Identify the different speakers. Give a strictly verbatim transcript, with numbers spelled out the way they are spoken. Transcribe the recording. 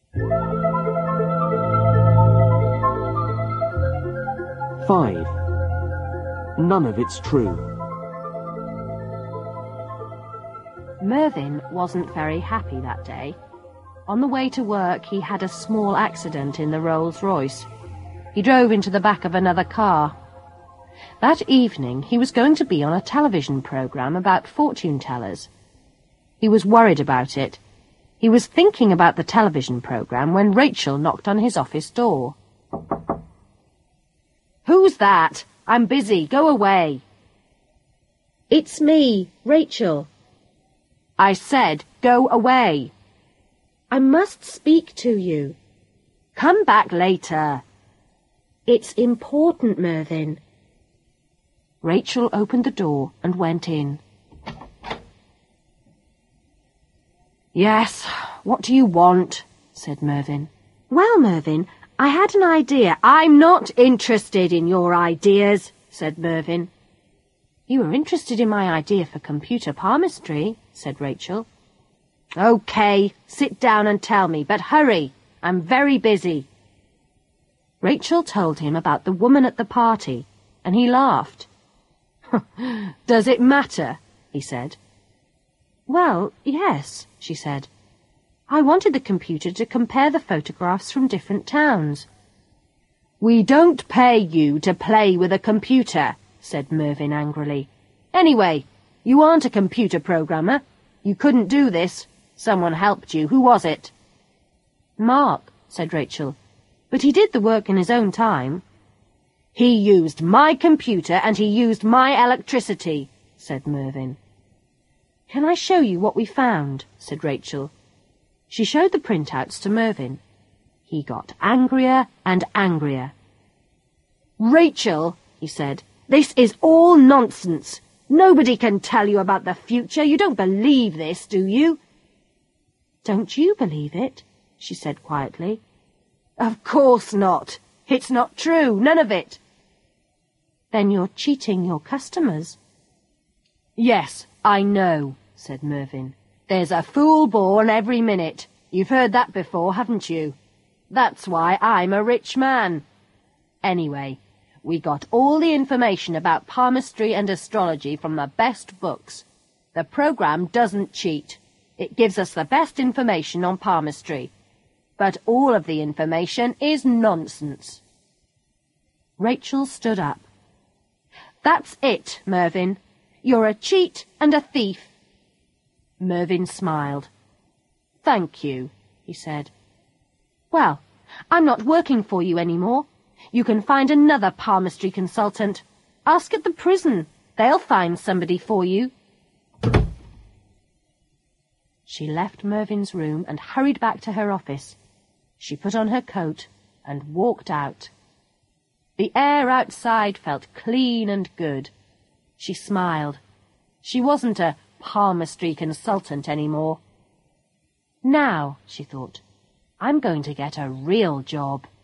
Speaker 1: Five. None of it's true.
Speaker 2: Mervyn wasn't very happy that day. On the way to work, he had a small accident in the Rolls-Royce. He drove into the back of another car. That evening, he was going to be on a television programme about fortune-tellers. He was worried about it. He was thinking about the television programme when Rachel knocked on his office door. "Who's that? I'm busy. Go away."
Speaker 3: "It's me, Rachel."
Speaker 2: "I said go away."
Speaker 3: "I must speak to you."
Speaker 2: "Come back later."
Speaker 3: "It's important, Mervyn."
Speaker 2: Rachel opened the door and went in. "Yes, what do you want?" said Mervyn.
Speaker 3: "Well, Mervyn, I had an idea."
Speaker 2: "I'm not interested in your ideas," said Mervyn. "You were interested in my idea for computer palmistry," said Rachel. "OK, sit down and tell me, but hurry. I'm very busy." Rachel told him about the woman at the party, and he laughed. "Does it matter?" he said. "Well, yes," she said. "I wanted the computer to compare the photographs from different towns." "We don't pay you to play with a computer," said Mervyn angrily. "Anyway, you aren't a computer programmer. You couldn't do this. Someone helped you. Who was it?" "Mark," said Rachel. "But he did the work in his own time." "He used my computer and he used my electricity," said Mervyn. "Can I show you what we found?" said Rachel. She showed the printouts to Mervyn. He got angrier and angrier. "Rachel," he said, "this is all nonsense. Nobody can tell you about the future. You don't believe this, do you?" "Don't you believe it?" she said quietly. "Of course not. It's not true, none of it." "Then you're cheating your customers." "Yes, I know," said Mervyn. "There's a fool born every minute. You've heard that before, haven't you? That's why I'm a rich man. Anyway, we got all the information about palmistry and astrology from the best books. The programme doesn't cheat. It gives us the best information on palmistry. But all of the information is nonsense." Rachel stood up. "That's it, Mervyn. You're a cheat and a thief." Mervyn smiled. "Thank you," he said. "Well, I'm not working for you any more. You can find another palmistry consultant. Ask at the prison. They'll find somebody for you." She left Mervyn's room and hurried back to her office. She put on her coat and walked out. The air outside felt clean and good. She smiled. She wasn't a palmistry consultant anymore. "Now," she thought, "I'm going to get a real job."